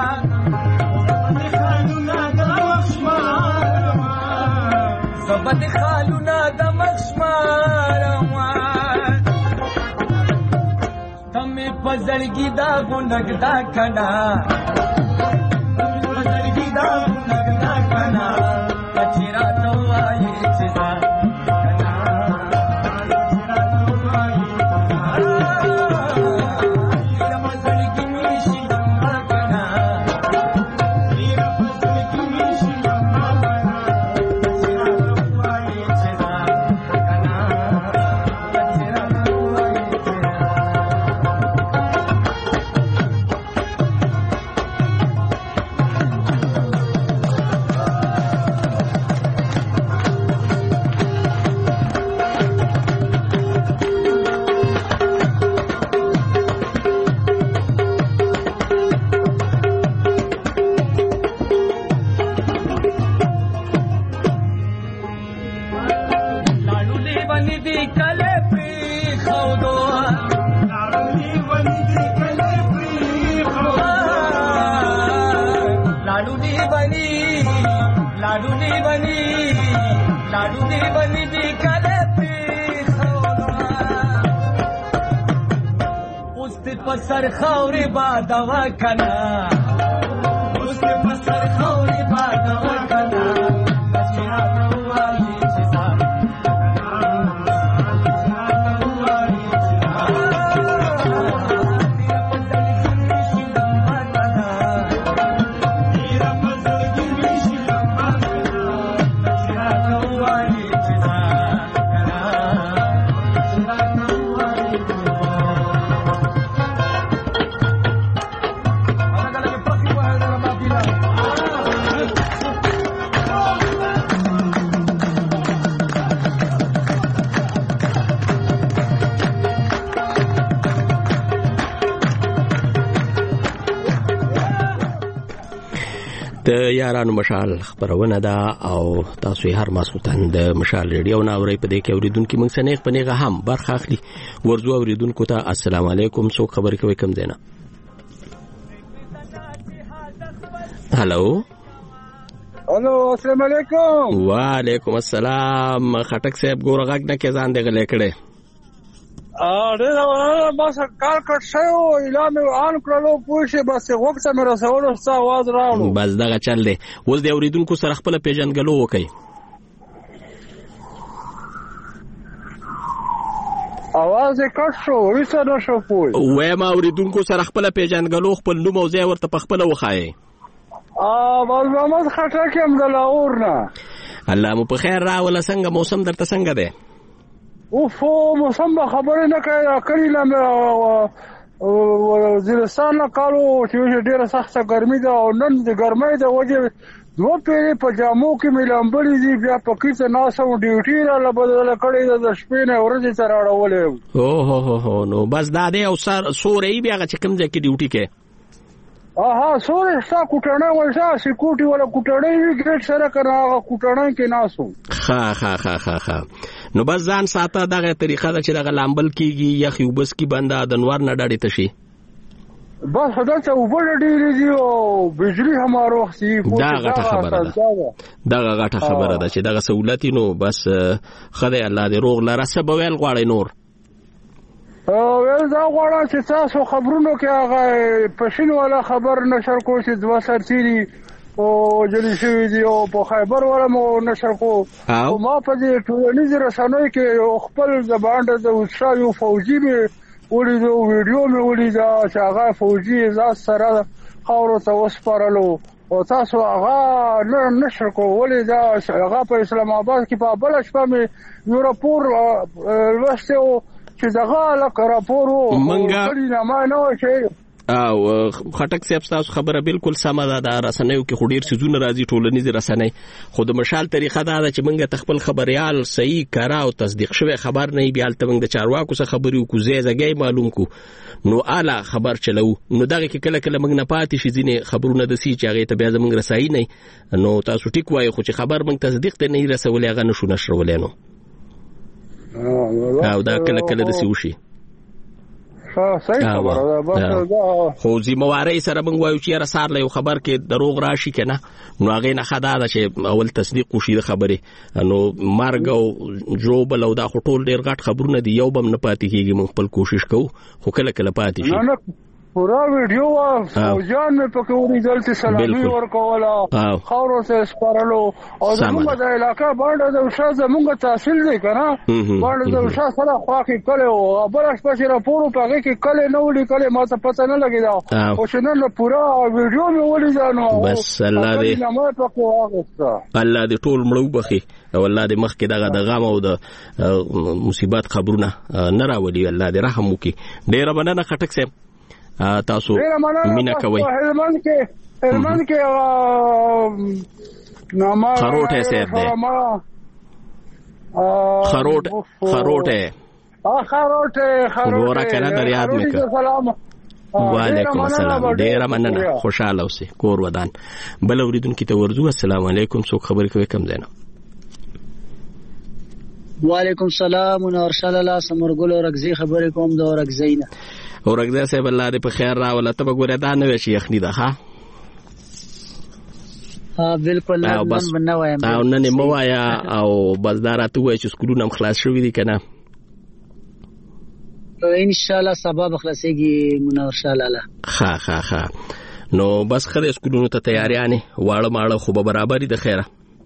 زبد خانونه د مخ شمارما تمې په زړګي دا غونډه کنا په زړګي دا غونډه کنا کچرا ته وایي چې پسر خاورې بادوا کنا اوس پسر خاورې بادوا کنا بچیا وایي چې د یارانو مشال خبرونه ده او تاسو یې هر ماسوتن د مشال ریډیو نه اورئ. په دې کې اوریدونکو موږ سنیغ پنیغه هم برخه اخلي. ورزو اوریدونکو ته السلام علیکم. څوک خبرې کوي کوم ځای نه؟ هلو السلام علیکم. وعلیکم السلام. خټک صاحب ګوره غږ نه کې ځان دی غلی کړی. بس کار کټ شوی اعلان آن کړلو پوه شي بس وخت مې رسولو څه आवाज راوړو. بس دغه چل دی. اوس د اوریدونکو سره خپل پیژنګلو وکړئ. आवाज یې کټ شو هیڅ نه شو پوه. وایم اوریدونکو سره خپل پیژنګلو خپل نوم او ځای ورته په خپل وخایي. بس محمد خټک هم د لاهور نه. الله مو په خیر راوله. څنګه موسم درته څنګه دی؟ اوف موسم به خبرې نه کوي. کلی نه وزیرستان نه کالو چې ډېره سخته ګرمي ده او نن د ګرمۍ د وجې دوه پیرې په جامو کې مې لامبلې دي. بیا په کیسه ناسم ډیوټي راله بدله کړې ده. د شپې نه ورځې ته راړولې. اوهو نو بس دا دی. او سورې بیا چې کوم ځای کې ډیوټي کې سورې ستا کوټنۍ ولسا سکوټي ولا کوټنۍ وي ګریډ سره کنه هغه کوټنۍ کې ناسو. ښه نو بس ځان ساته. دغه طریقه ده چې دغه لامبل کېږي یخ یو بس کې بنده د نور نه ډاډې ته شي. بس دلته اوبه ډېرې دي او بجلي هم اروخسي. دا غټه خبره ده. چې دغه سہولت نو بس خدای الله دې روغ لره. څه به ویل غواړئ نور؟ ویل دا غواړم چې تاسو خبرونو کې هغه پښین والا خبر نشر کو چې 2 سرتيري او جلي شوی دی او په خیبر والا مو نشر کو. او ما په دې ټولنیز رسنۍ کې خپل زبان د اوسایو فوجي به ولیدو ویډیو مې ولیدا چې هغه فوجي ځا سره خاورو ته وسپارلو او تاسو هغه نشر کولای دا هغه په اسلام آباد کې په بل شپه مې یو راپور لوسته چې دغه لکه راپور وو منګه ما نه شي او خټک صاحب تاسو خبره بالکل سمه ده د رسنیو کې خډیر سيزونه راځي ټولنیز رسنۍ خو د مشال طریقه دا ده چې موږ تخپل خبريال صحیح کارا او تصدیق شوی خبر نه بیال ته موږ د چارواکو څخه خبري کو زیږی معلوم کو نو اعلی خبر چلو نو دغه کې کله کله موږ نه پاتې شي ځینې خبرونه د سي چې هغه ته بیا زموږ رسایي نه نو تاسو ټیک وایي خو چې خبر موږ تصدیق ته نه رسولې هغه نشو نشرولې نو او دا کله کله د سی وشي خو زمواري سره موږ وایو چې رسار له خبر کې دروغ راشي کنه نو هغه نه خدا ده چې اول تصدیق وشي د خبره نو مرګ او جوړ بل او دا ټول ډیر غټ خبرونه دي یو بم نه پاتې کیږي موږ خپل کوشش کوو خو کله کله پاتې شي پورا ویډیو فوجان مې پکې ورېدل چې سلامي ورکوله خاورو ته سپارلو او زموږ د علاقې باندې د وشا زموږ تحصیل دی کنه باندې د وشا سره خوا کې کله او بل شپه راپور په هغه کې کله نو لیکل ما ته پته نه لګی دا او شنن پورا ویډیو مې ولیدل نو بس الله دې الله دې ټول مړو بخي او الله دې مخ کې دغه د غم او د مصیبت خبرونه نه راولي الله دې رحم وکړي ډیر مننه خټک صاحب تاسو مینا کوي هلمند کې نامه خروټه صاحب ده خروټه ورا کنه در یاد میکړه وعلیکم السلام ډیر مننه خوشاله اوسئ کور ودان بل اوریدونکو ته ورزو السلام علیکم څوک خبرې کوي کم زینا وعلیکم السلام ونورشل الله سمرګل ورغزي خبرې کوم د ورغزینه ورغزه صاحب الله دې په خیر راوله ته وګوره دا نه وشي یخنی ده ها بالکل نن وایم او نن مو وایا او بس دا راته وای چې سکولونه خلاص شوي دي کنه ان شاء الله سبا بخلاصيږي منورشل الله ها نو بس خره سکولونو ته تیاریانه واړه ماړه خو به برابرۍ د خیره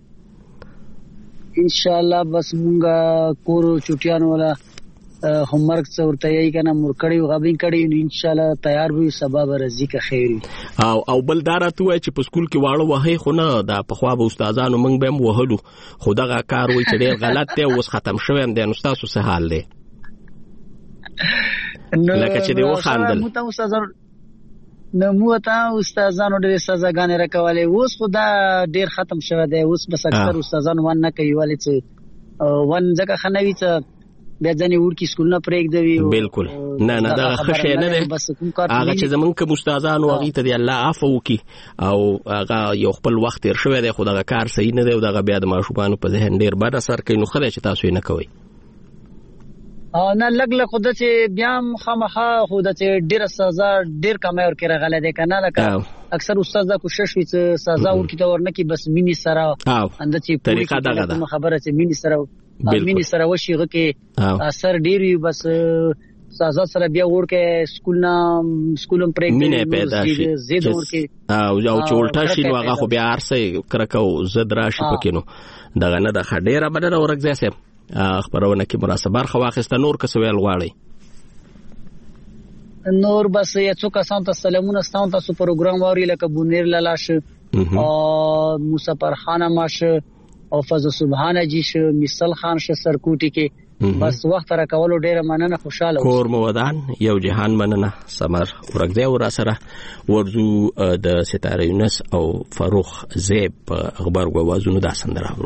ان شاء الله بس مونږه کورو چټیان ولا همرک څورته یې کنه مرکړی غبین کړي ان شاء الله تیار وي سبب رزق خیر او بل دارته وای چې په سکول کې واړه وهي خو نه دا په خوا به استادانو موږ به وهلو خو دغه کار وای چې ډیر غلط دی اوس ختم شوی دی نو تاسو څه حال دی لکه چې دی وخاندل نو مو ته استادانو ډېر سزاګانې راکولې اوس خدا ډېر ختم شوه دی اوس بس اکثر استادانو ونه کوي ولې چې ون ځکه خنوي ته بیا ځنې ورکی سکول نه پرېږ دی بالکل نه دا خشه نه دی هغه چې زمونږ کوم استادانو هغه ته دی الله عفو وکي او هغه یو خپل وخت تیر شوی دی خو دغه کار صحیح نه دی او دغه بیا د ماشومان په ذهن ډېر بد اثر کوي نو خدای چې تاسو یې نه کوي نه لګ خود چې بیا خامخا خود چې ډیر سزا ډیر کمه ور کړه غل دې کنه لکه اکثر استاد دا کوشش وي چې سزا ورکی ته ورنه کی بس مینی سره اند چې طریقه دا خبره چې مینی سره وشيغه کې اثر ډیر وي بس سزا سره بیا ورکه سکولم پرېږدي مینه پیدا شي زید ورکه او چې الټا شي نو هغه خو بیا ارسه کرکو زد راشي پکې نو دغه نه د خډيره بدل ورګځه سه خبرونه کې مناسبه خواخسته نور کسویل غواړي نور بس یو څو کسان ته سلامونه ستاسو تاسو پروګرام واري لکه بونیر لالاش او موسی پرخانه ماش او فضل سبحانه جی ش مثال خان ش سرکوټی کې بس وخت را کولو ډیره مننه خوشاله کور مودان یو جهان مننه سمر ورګځه ور سره ورزو د ستاره یونس او فاروق زیب اخبار غوازونو د سندراورو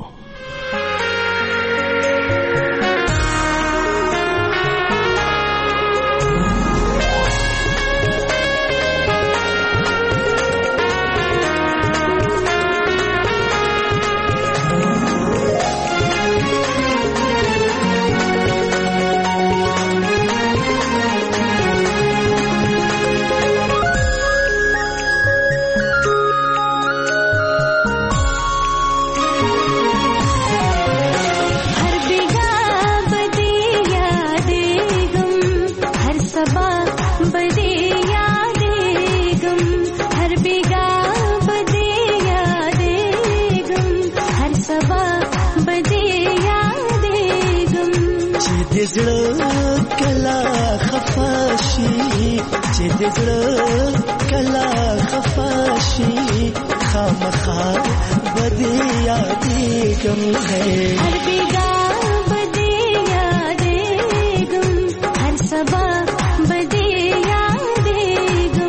खामखा बदे यादेगम है हर बिगा बदे यादेगम हर सबा बदे यादेगम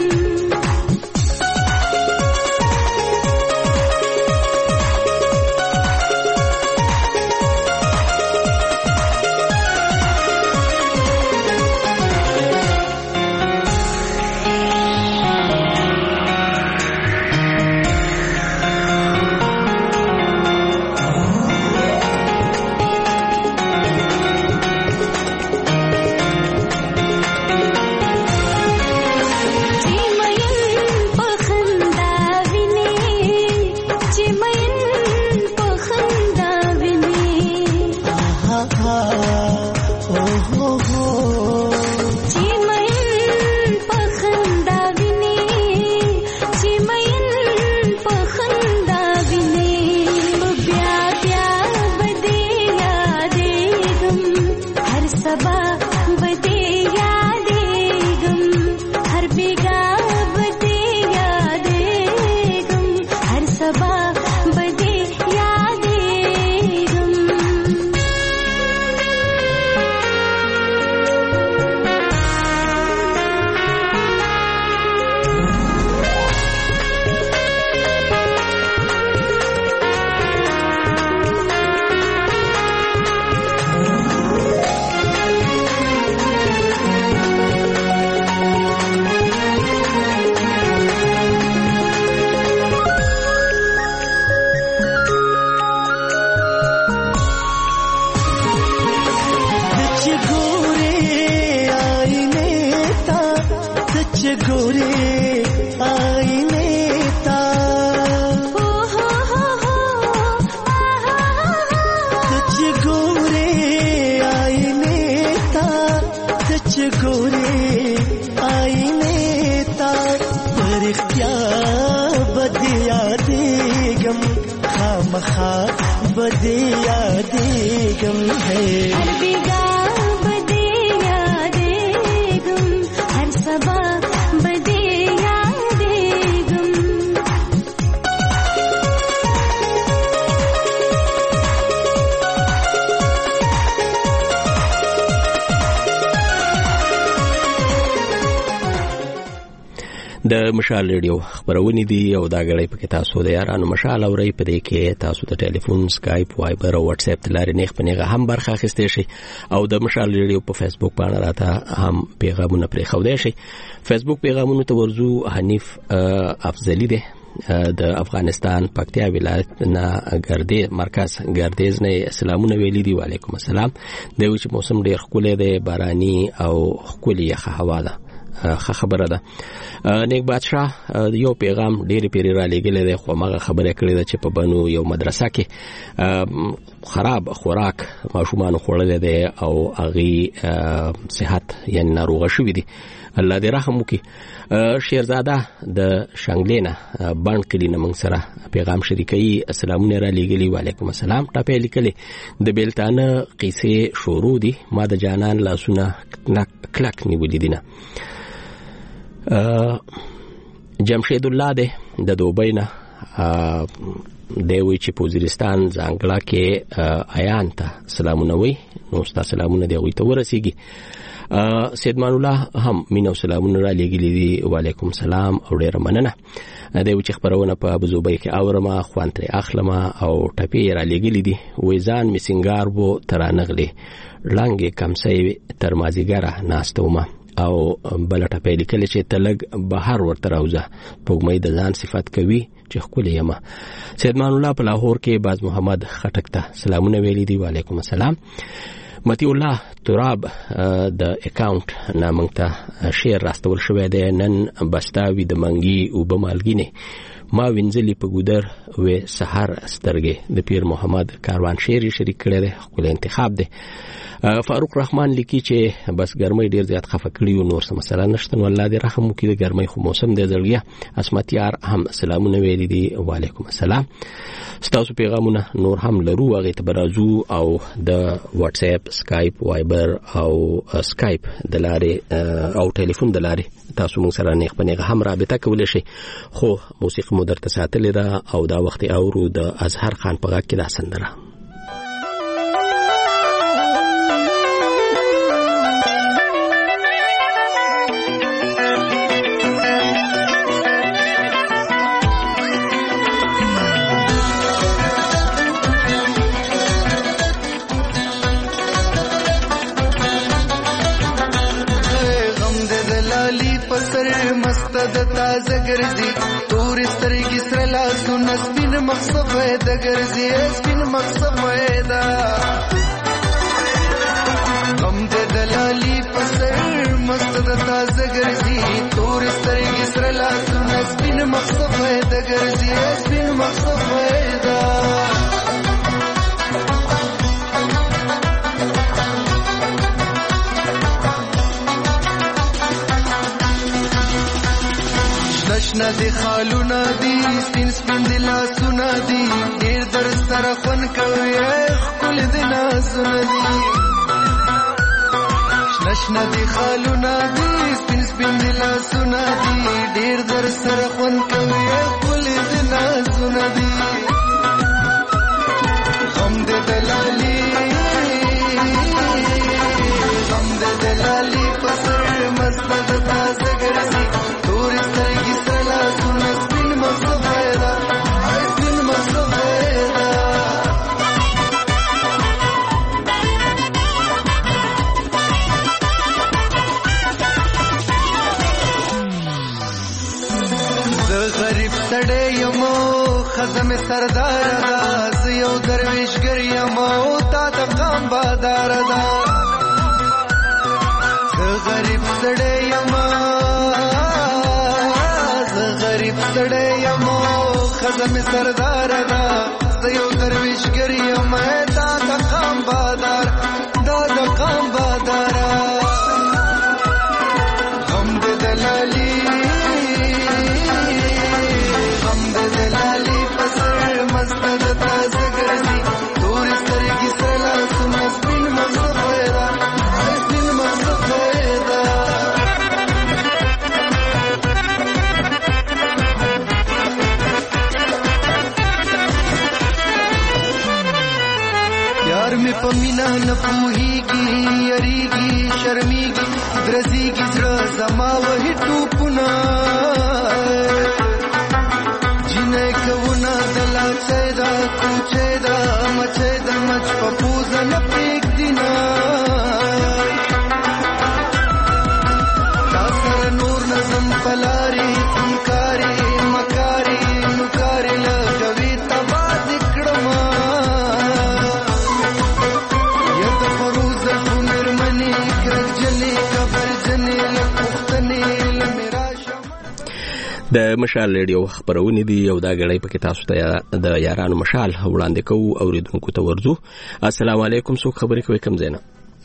د مشال ریډیو خبرونه دي او دا غړي په تاسو د یارانو مشال اوري په دې کې تاسو د ټلیفون سکایپ وایبر او واتس اپ لارې نه خپنهغه هم برخه اخیستئ شي او د مشال ریډیو په فیسبوک باندې راته هم پیغامونه پرې خو شي. فیسبوک پیغامونه ته ورزو حنیف افضلی ده د افغانستان پکتیا ولایت نه ګردې مرکز ګردیز نه سلامونه ویلي دي. وعلیکم السلام. د وچ موسم ډیر خولې ده باراني او خولي یخه هوا ده. خبره ده. نیک بادشاہ یو پیغام ډېر پیری را لګل دی خو ماغه خبره کړې ده چې په بنو یو مدرسه کې خراب خوراک ماشومان خوړل دي او اغي صحت یعنی ناروغ شوی دي. الله دې رحم وکړي. شیرزاده د شنګلینا باند کلی نه موږ سره پیغام شریکي اسلامونه را لګلی. وعلیکم السلام. ټاپې لیکلې د بیلتانه قصې شروع دي ما د جانان لاسونه کلک نیولې دي نه. جمشید الله ده د دوبۍ نه دی وی چې پوزیرستان ځانګړه کې آیان ته سلامونه وي. نو ستاسو سلامونه دی وي ته ورسیږي. سیدمان الله هم مینو سلامونه را لګیلي دي. وعلیکم السلام او ډیر مننه. دی چې خبرونه په ابوظبي کې اورما خوانتري اخلمه او ټپی را لګیلي دي. وې ځان می سنگار وو ترانغلي لنګي کمسي تر مازیګره ناستومه او بلټه پیل کله چې تلګ بهر ورته راوځه پوګمې د ځان صفات کوي چې خپل یما. سیدمان الله په لاهور کې باز محمد خټک ته سلامونه ویلي دي. وعلیکم السلام. متی الله تراب د اکاونټ نامنګ ته شیر راستول شوې ده. نن بستاوی د منګي او بمالګینه ما وینځلې په ګودر و سحر سترګې د پیر محمد کاروان شیر شریک کړي ده. خپل انتخاب ده. فاروق رحمان لیکي چې بس ګرمۍ ډیر زیات خفه کړی او نور څه مسله نشته، الله دې رحم وکړي. د ګرمۍ خو موسم دی زړګیا. اسمت یار هم سلامونه ویلي دي. وعلیکم السلام. ستاسو پیغامونه نور هم لرو، هغه ته برازو او د واتس اپ، سکایپ، وایبر او سکایپ د لارې او ټلیفون د لارې تاسو موږ سره نیغ په نیغه هم رابطه کولی شئ. خو موسیقي مو درته ساتلې ده او دا وخت اورو د اظهر خان په غږ کې دا سندره. ګرځي تور سترګې سره لاسونه سپین مقصد وېدا ګرځي سپین مقصد وېدا هم د دلالي پسر مست د تازه ګرځي تور سترګې سره لاسونه سپین مقصد وېدا ګرځي سپین مقصد وېدا نشنا دی خالونا دی سپین سپین دی لاسونا دی دیر در سره خون کوي خپل دی ناسونا دی نشنا دی خالونا دی سپین سپین دی لاسونا دی دیر در سره خون کوي خپل دی ناسونا دی غم دی دلالی پسر مست د تازه ګرځي تور سترګې سره لاسونه سپین مقصد وېدا سپین مقصد وېدا زه غریب سړی یم خزم سردار دا زه یو درویشګر یم او تا د قام بادار دا غریب سړی یم غریب سړی یم خزم سردار دا زه یو درویشګر یم دا د قام بادار دا د قام بادار غم د دلالی پسر مست د تازه ګرځي تور سترګې سره لاسونه سپین مقصد وېدا سپین مقصد وېدا یار می په مینا نه پوهیږي یریږي شرمېږي درځيږي زړه زما وهي ټوپونه جنې کوونه دلا چیدا کوچیدا مچیدا مچ په پوزه نه پېګ دینا تاسو نور نظم پلاري انکاري مکاري نکاري لګوي تبا ذکرم یت فروز عمر منی کرجنی قبر جنی لختنی لمیراش د مشال ریډیو خبرونه دي او دا غړې پکې تاسو ته د یارانو مشال وړاندې کوو اوریدونکو ته ورځو. السلام علیکم. څوک خبرې کوي کوم زینا؟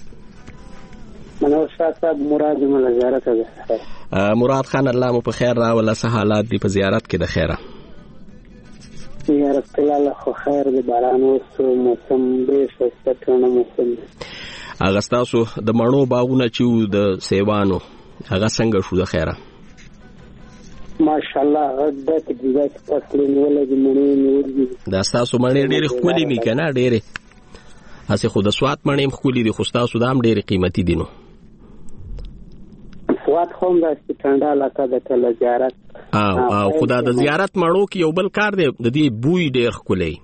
منور شاه صاحب مراد مل زیارت ده. مراد خان الله مو په خیر راولا سه حالات دی په زیارت کې د خیره؟ زیارت الله خو خیر دی باران اوس موسم ډېر ښه ټونه موسم دی. هغه تاسو د مڼو باغونه چې د سیوانو هغه څنګه شو د خیره؟ ماشاءالله غدا کې د فصلونو ولې مڼې نیولې دا تاسو مڼې ډېرې ښکلې می کنه ډېرې اسه خو د سوات مڼې ښکلې دي خو تاسو دام ډېرې قیمتي دي نو سوات هم د ستانډا علاقه د تل زیارت او خدا د زیارت مړو کې یو بل کار دی د دې بوی ډېر ښکلې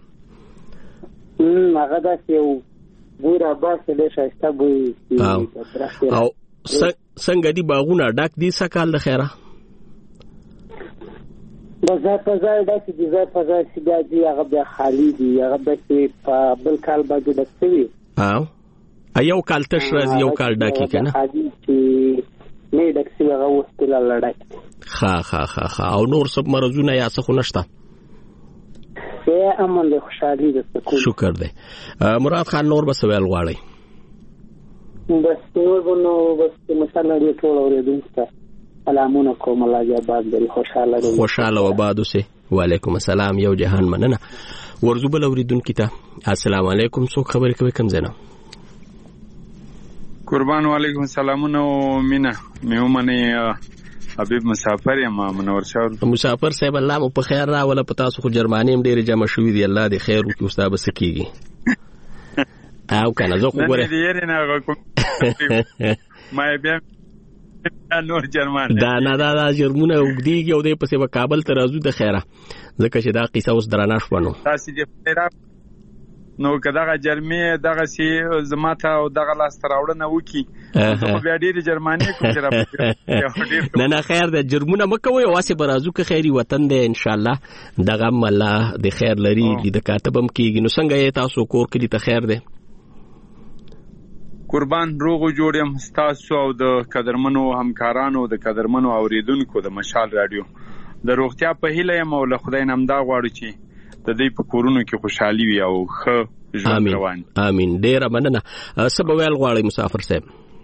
هغه داسې یو بوی را باسي ډېر ښایسته بوی او څنګه دي باغونه ډک دي سکال د خیره بازار پزای داسې دي ځای پزای چې بیا دي هغه بیا خالي دي هغه داسې په بل کال باندې ډک شوي یو کال تش راځي یو کال ډکې که نه چې نه ډک شوي هغه اوس تله لډک ښه او نور سب مرضونه یا څه خو نشته امن دی خوشحالي ده شکر دی مراد خان نور به څه ویل غواړئ بس نو بس مثلا دې ټول اوریدونکو ته سلامونه کوم. الله دې آباد لري، خوشاله و آباد اوسه. وعلیکم السلام. یو جهان مننه. ورزو بل اوریدونکو ته السلام علیکم. څوک خبرې کوي کوم ځای نه؟ قربان وعلیکم السلامونه مینا میومنه حبیب مسافر یم منور شاور. مسافر صاحب الله مو په خیر راوله. پتا سو خو جرمانی هم ډېر جمع شوې دي. الله دې خیر وکړي. استاد بس کیږي او کنه زه خو ګوره ما بیا نور جرمان دا جرمونه وګدیږي او دې پسې په کابل ته راځو د خیره ځکه چې دا قصه اوس درانه شونه. تاسو دې نو کداغه جرمې دغه سي زماته او دغه لاس تراوړنه وکي په بیا ډېر جرمانی کوم چې را نه خیر د جرمونه مکوي واسه برازو که خیری وطن دی ان شاء الله. دغه الله د خیر لري د کاتبم کیږي. نو څنګه یې تاسو کور کې ته خیر دی؟ قربان روغ جوړم تاسو او د قدرمنو همکارانو د قدرمنو اوریدونکو د مشال رادیو د روغتیا په هیله یم او له خدای نام دا غواړو چې د دې په کورونو کې خوشحالي وي او ښه ژوند روان. امين. ډیر مننه. سبا ویل غواړي مسافر صاحب.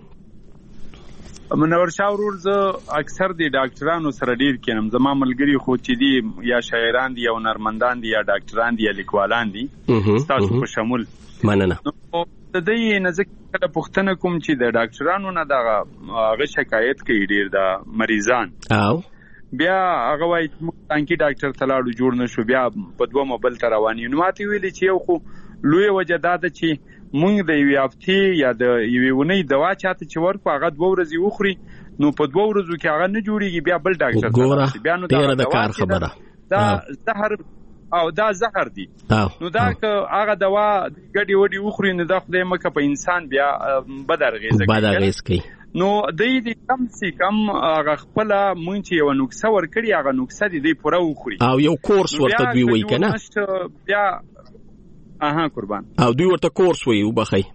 منور شاورور زه اکثر د ډاکټرانو سره ډیر کینم. زما ملګری خو چې دي یا شاعران دي یا هنرمندان دي یا ډاکټران دي یا لیکوالان دي تاسو په شمول. مننه. د دې نزدیک پوښتنه کوم چې د ډاکټرانو نه دغه شکایت کوي ډیر د مریضان او بیا هغه وایي انکی ډاکټر تلاړو جوړ نشو بیا په دوه موبایل ته رواني. نو ماته ویلي چې یو خو لوی وجه دا ده چې مونږ د یوې هفتې یا د یوې اونۍ دوا چاته چې ورکو هغه 2 ورځې وخوري نو په 2 ورځو کې هغه نه جوړیږي بیا بل ډاکټر ته بیا نو دا کار خبره دا زهر او دا زهر دي. نو دا که هغه دوا ګډي وډي وخوري نو دا خدای مکه په انسان بیا بدرغیز کوي. نو دې کم سي کم هغه خپل مونږ چې یو نوکسه ورکړي هغه نوکسه دې پوره وخوري او یو کورس ورته دوی وای کنه بیا قربان او دوی ورته کورس وای وبخي.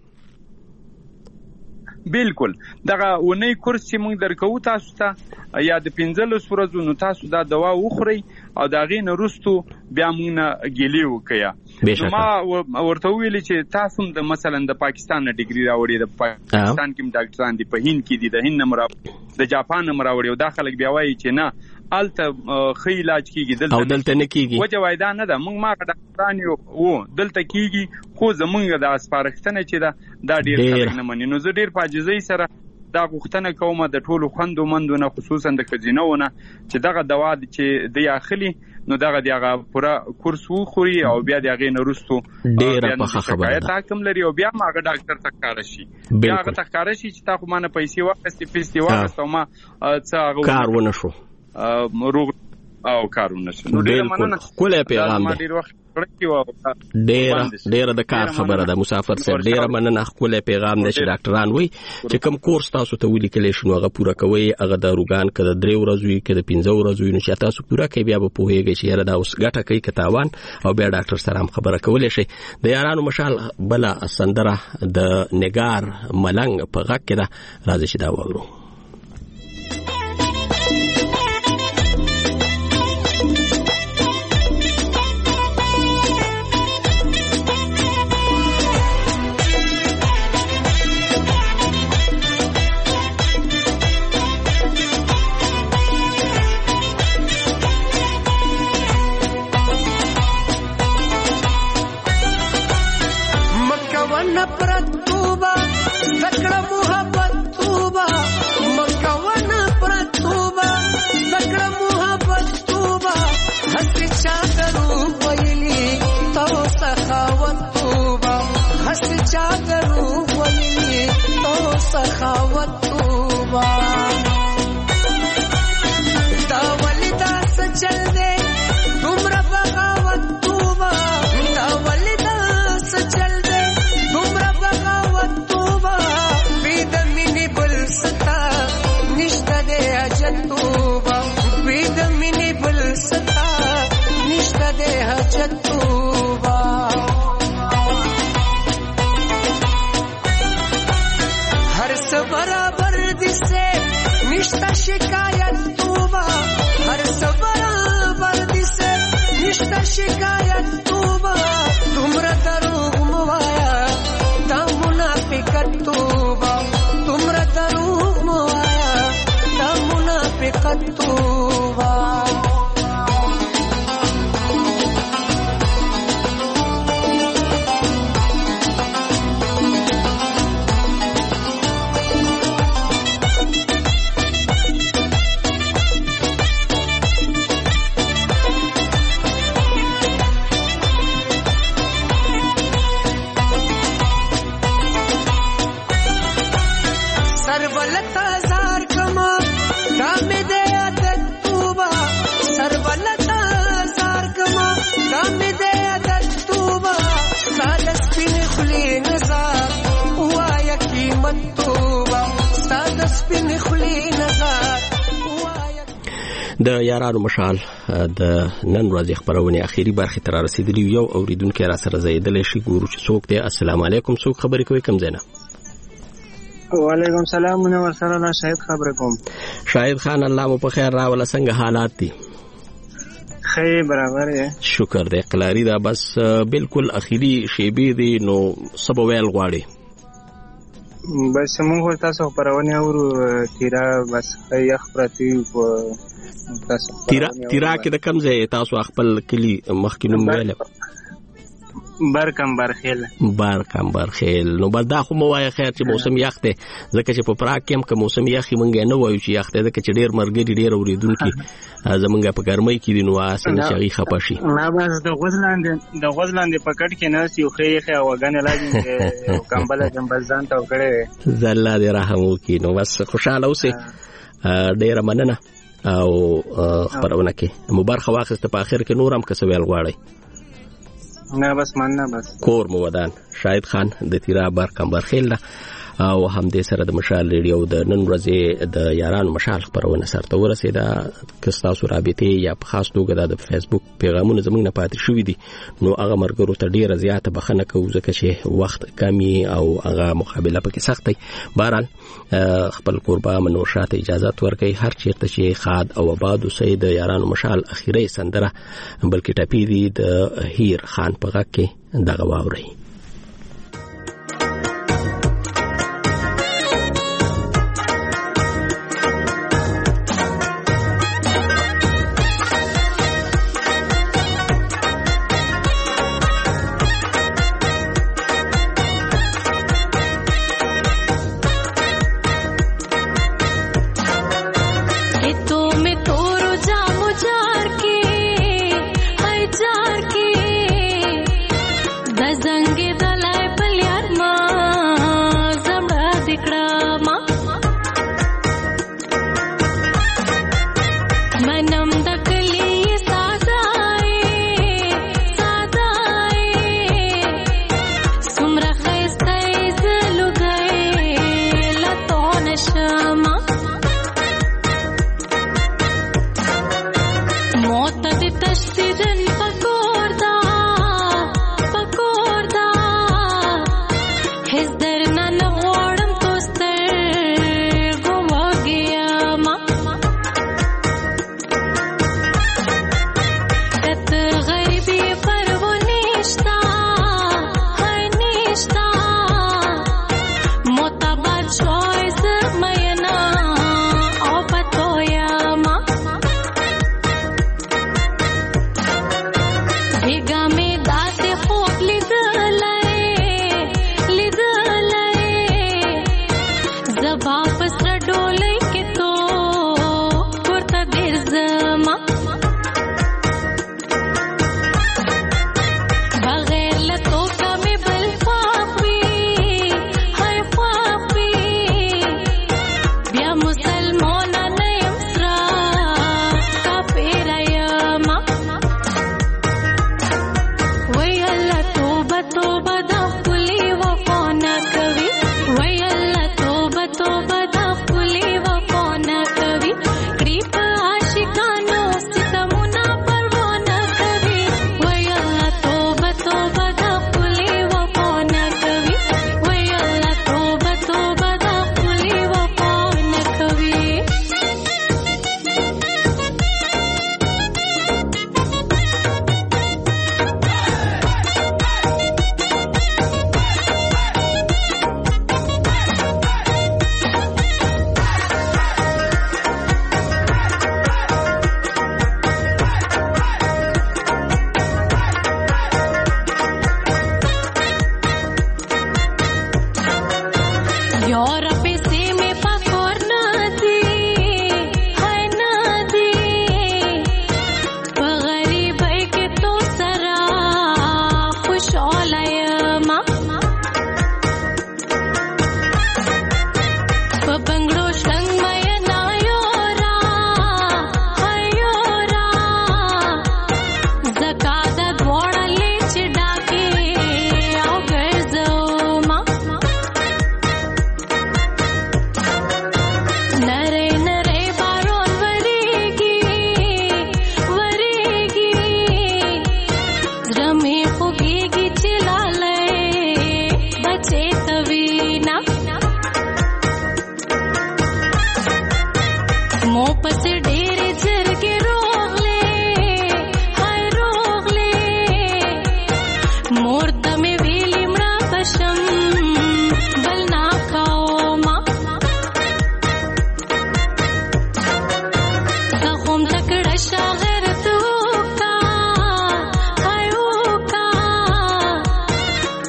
بالکل دغه ونی کورس چې موږ درکو تاسو ته یا د 15 ورځو نو تاسو دا دوا وخورئ او دا غي نه رستو بیا موږ نه ګیلی وکیا. نو ما ورته ویل چې تاسو د مثلا د پاکستان ډیګری راوړي د پاکستان کې ډاکټران دي په هند کې دي د هند نمبر د جاپان نمبر راوړي او دا خلک بیا وایي چې نه الته خې علاج کیږي دلته نه کیږي. وجه وایدا نه ده موږ ما ډاکټران یو دلته کیږي خو زمونږ د اسپارښتنه چې دا ډیر خلک نه مني. نو زه ډیر پاجزۍ سره دا غوښتنه کوم د ټولو خوندو مندونه خصوصا د خزینهونه چې دغه دوا چې د اخلي نو دغه دیغه پورا کورس وخوري او بیا دغه نورستو ډیر په خبره ده حکم لري او بیا ماګه ډاکټر ته کار شي بیا هغه ته کار شي چې تاسو مانه پیسې واخستې پیسې واخستو ما څه کار ونه شو روغ او کارونه شو. نو ډیر مننه. کوله پیغام ډیر د کار خبره ده مسافر صاحب. ډیر مننه. کوله پیغام ده چې ډاکټران وای چې کوم کورس تاسو ته ویل کېږي شنو هغه پورا کوي. هغه د روغان کده 3 ورځې کده 15 ورځې نو چې تاسو پورا کوي بیا به پوهیږئ چې یاره دا اوس ګټه کوي کتاوان او بیا ډاکټر سره هم خبره کولای شي. د یارانو مشال بلا سندره د نگار ملنګ په غږ کې ده. راځي چې دا وورو. د یارانو مشال د نن ورځې خبرونه اخیری برخه تر رسیدلی یو اوریدونکو را سره زیدل شي ګورو چې څوک دی. السلام علیکم، څوک خبرې کوي کوم ځای نه؟ وعلیکم السلام، منور سره الله شاهد خبرې کوم. شاهد خان، الله مو په خیر راوله، څنګه حالات دي؟ خیر برابر یې، شکر دی. قلاری دا بس بالکل اخیری شیبې دي، نو سبا ویل غواړي بس موږ تاسو پرونه اورو تیرا بس یخ پرتی په تاسو تیرا کې د کم ځای تاسو خپل کلی مخکینوم ویل بارکم برخیل. نو بل دا خو مو وایي خیر چې موسم یخ دی، ځکه چې په پراګ کې هم که موسم یخ مونږ نه وایو چې یخ دی، ځکه چې ډېر مرګري ډېر اوریدونکي زمونږ په ګرمۍ کې دي، نو اسنه چې هغې خفه شي. نه بس د غوزلاندې په کټ کې ناست یو ښه یخې هواګانې لازم یو کمبله جمبل ځان ته وکړی زه الله دې رحم وکړي. نو بس خوشحاله اوسئ، ډېره مننه او خبرونه کې مو برخه واخیسته. په آخر کې نور هم که څه ویل غواړئ؟ نه بس مننه. بس کور مو ودان. شاهد خان د تیرا بارکم برخیل او همدې سره د مشال ریډیو د نن ورځې د یارانو مشال خبرونه سرته ورسېده. که ستاسو رابطې یا په خاص توګه د فیسبوک پیغامونه زموږ نه پاتې شوي دي، نو هغه مرګرو ته ډېره زیاته بخښنه کوو، ځکه چې وخت کمي او هغه مقابله پکې سخت دی. بهرحال خپل کوربه منور شاته اجازت ورکوي، هر چیرته چې خاد او آباد اوسئ. د یارانو مشال اخیری سندره بلکې ټپي دي د هیر خان په غږ کې، دغه واورئ.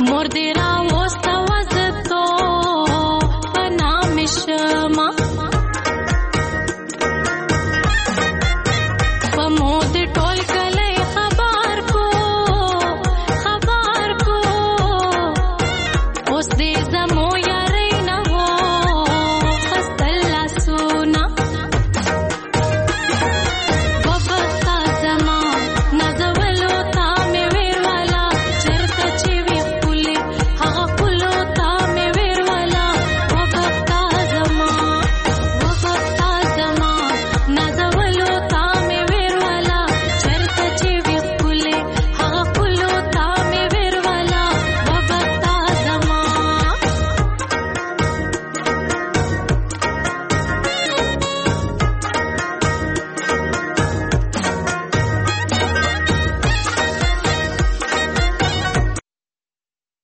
مور دې را